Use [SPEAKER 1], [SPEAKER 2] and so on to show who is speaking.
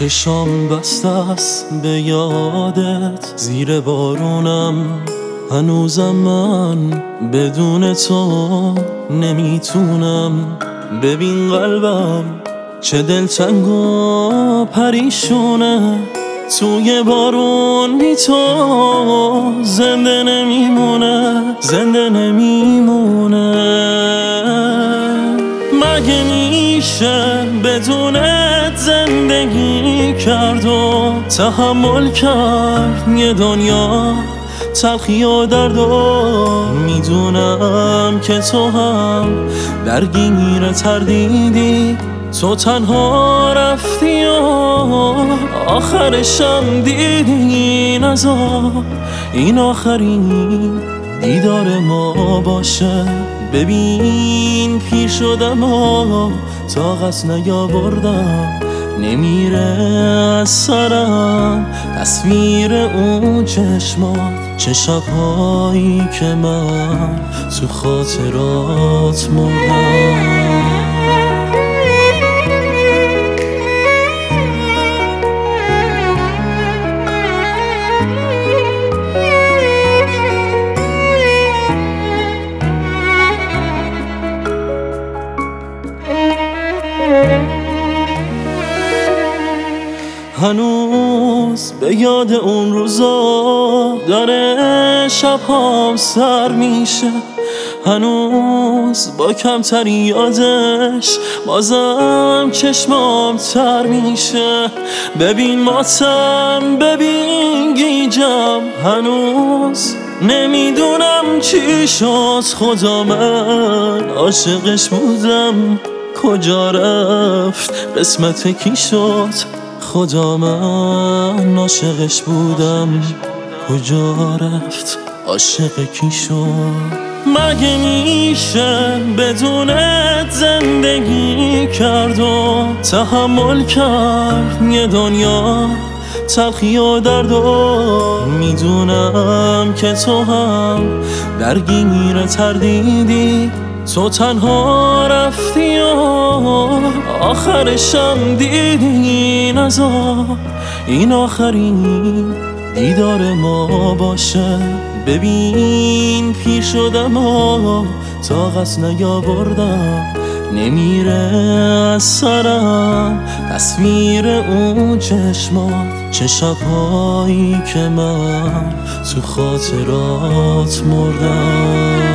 [SPEAKER 1] چشام بسته است به یادت، زیر بارونم هنوزم من بدون تو نمیتونم. ببین قلبم چه دلتنگ و پریشونه، توی بارون بی تو زنده نمیمونه، زنده نمیمونه. مگه میشه بدونت زندگی کرد و تحمل کرد یه دنیا تلخی و درد و میدونم که تو هم درگیر تردیدی، تو تنها رفتی و آخرشم دیدی این عذاب این آخرین دیدار ما باشه. ببین پیر شدم و طاقت نیاوردم، نمیره از سرم تصویر اون چشمات، چه شبهایی که من تو خاطرات مردم. هنوز به یاد اون روزا داره شبهام سر میشه، هنوز با کمتری یادش بازم چشمام تر میشه. ببین ماتم ببین گیجم، هنوز نمیدونم چی شد. خدا من عاشقش بودم کجا رفت، قسمت کی شد. خدا من عاشقش بودم کجا رفت، عاشق کی شد. مگه میشه بدونت زندگی کرد و تحمل کرد یه دنیا تلخی و درد و میدونم که تو هم درگیر تردیدی، تو تنها رفتی و آخرشم دیدی این عذاب این آخرین دیدار ما باشه. ببین پیر شدم و طاقت نیاوردم، نمیره از سرم تصویر اون چشمات، چه شبهایی که من تو خاطرات مردم.